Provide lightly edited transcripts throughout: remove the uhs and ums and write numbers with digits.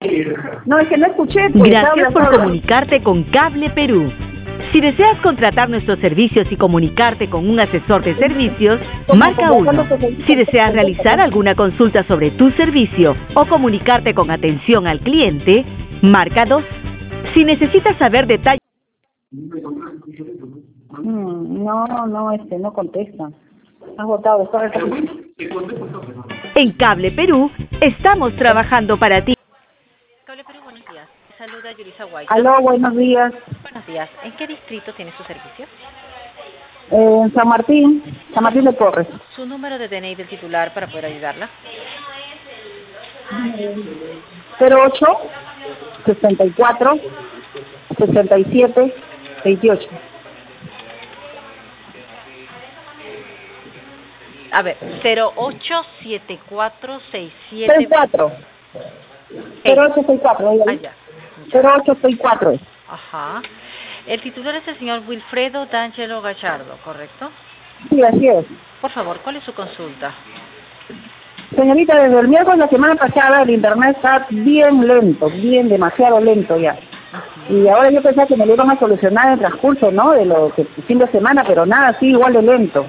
No, es que no escuché. Pues, Gracias por comunicarte con Cable Perú. Si deseas contratar nuestros servicios y comunicarte con un asesor de servicios, marca 1. Si deseas realizar alguna consulta sobre tu servicio o comunicarte con atención al cliente, marca 2. Si necesitas saber detalles... No, no contesta. Has votado. En Cable Perú, estamos trabajando para ti. Cable Perú, buenos días. Saluda Yurisa White. Aló, buenos días. Buenos días. ¿En qué distrito tiene su servicio? En San Martín de Porres. Su número de DNI del titular para poder ayudarla. 08 64 67 28. A ver, 087467 64. 0864. Allá. 0864. Ajá. El titular es el señor Wilfredo D'Angelo Gallardo, ¿correcto? Sí, así es. Por favor, ¿cuál es su consulta? Señorita, desde el miércoles la semana pasada el internet está bien lento, demasiado lento ya. Y ahora yo pensaba que me lo iban a solucionar en el transcurso, ¿no? De lo que fin de semana, pero nada, sí, igual de lento.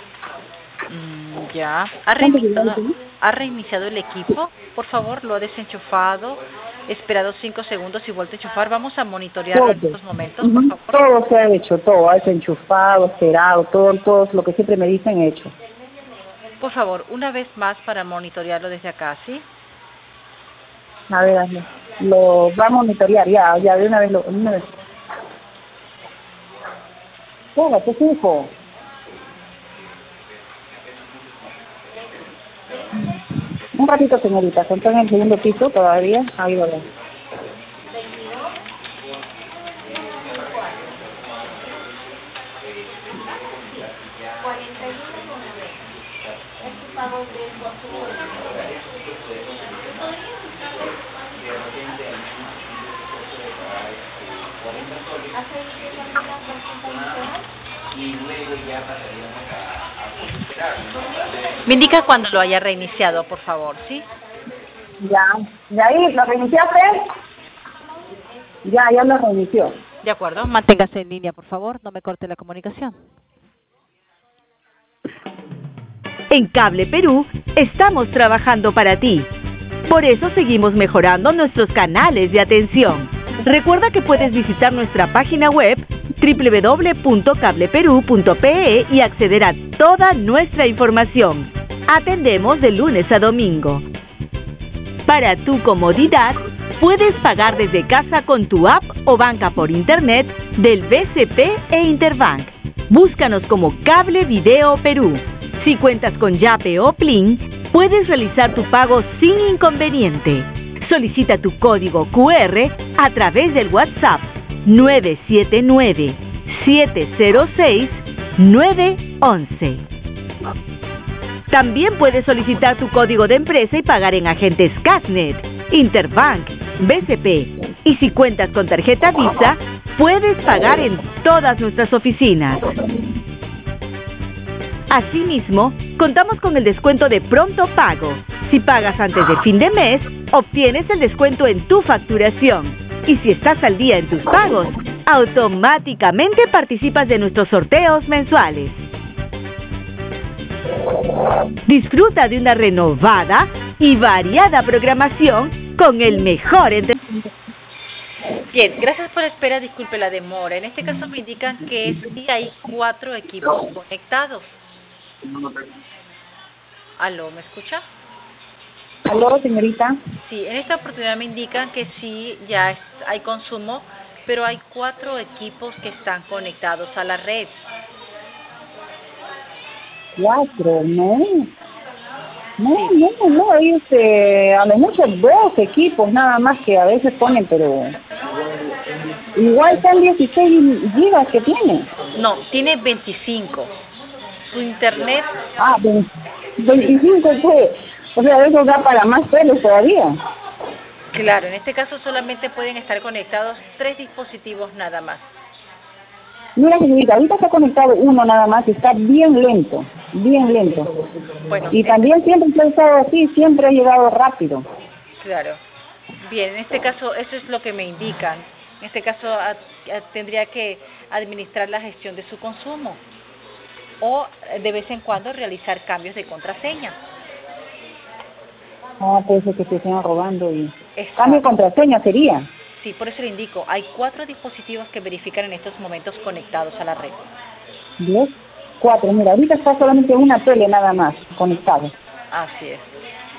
Ya. ¿Ha reiniciado el equipo? Por favor, lo ha desenchufado, esperado 5 segundos y vuelto a enchufar. Vamos a monitorearlo en estos momentos, por favor. Todo se ha hecho, todo, ha desenchufado, esperado, todo lo que siempre me dicen he hecho. Por favor, una vez más para monitorearlo desde acá, ¿sí? A ver, lo va a monitorear, ya, de una vez. Quédate, hijo. Un ratito, señorita, ¿está en el segundo piso todavía? Ahí va. Me indica cuando lo haya reiniciado, por favor, ¿sí? Ya. ¿Y ahí lo reiniciaste? Ya lo reinició. De acuerdo, manténgase en línea, por favor, no me corte la comunicación. En Cable Perú, estamos trabajando para ti. Por eso seguimos mejorando nuestros canales de atención. Recuerda que puedes visitar nuestra página web www.cableperu.pe y acceder a toda nuestra información. Atendemos de lunes a domingo. Para tu comodidad, puedes pagar desde casa con tu app o banca por internet del BCP e Interbank. Búscanos como Cable Video Perú. Si cuentas con Yape o Plin, puedes realizar tu pago sin inconveniente. Solicita tu código QR a través del WhatsApp 979-706-911. También puedes solicitar tu código de empresa y pagar en agentes Casnet, Interbank, BCP. Y si cuentas con tarjeta Visa, puedes pagar en todas nuestras oficinas. Asimismo, contamos con el descuento de pronto pago. Si pagas antes de fin de mes, obtienes el descuento en tu facturación. Y si estás al día en tus pagos, automáticamente participas de nuestros sorteos mensuales. Disfruta de una renovada y variada programación con el mejor entretenimiento. Bien, gracias por la espera, disculpe la demora. En este caso me indican que sí hay 4 equipos conectados. ¿Aló, me escucha? ¿Aló, señorita? Sí, en esta oportunidad me indican que sí, ya hay consumo, pero hay 4 equipos que están conectados a la red. 4, no, hay a lo mucho 2 equipos nada más que a veces ponen, pero igual están 16 gigas que tiene. No, tiene 25. Su internet... 25 pues, o sea, eso da para más pelos todavía. Claro, en este caso solamente pueden estar conectados 3 dispositivos nada más. Mira, señorita, ahorita está conectado uno nada más y está bien lento. Bueno, y también siempre ha estado así, siempre ha llegado rápido. Claro. Bien, en este caso eso es lo que me indican. En este caso tendría que administrar la gestión de su consumo o de vez en cuando realizar cambios de contraseña. Ah, puede ser que se estén robando y... Exacto. Cambio de contraseña sería. Sí, por eso le indico, hay 4 dispositivos que verifican en estos momentos conectados a la red. 10, 4, mira, ahorita está solamente una tele nada más conectada. Así es.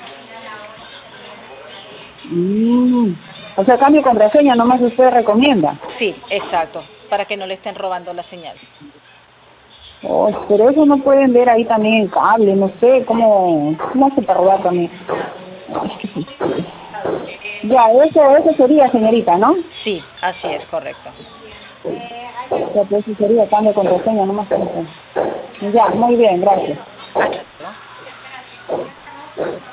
O sea, cambio de contraseña nomás usted recomienda. Sí, exacto, para que no le estén robando la señal. Oh, pero eso no pueden ver ahí también el cable, no sé, ¿cómo hace para robar también? Ya, eso sería, señorita, ¿no? Sí, así es, correcto. Ya, pues eso sería cambio de contraseña, nomás. Ya, muy bien, gracias. Hasta luego.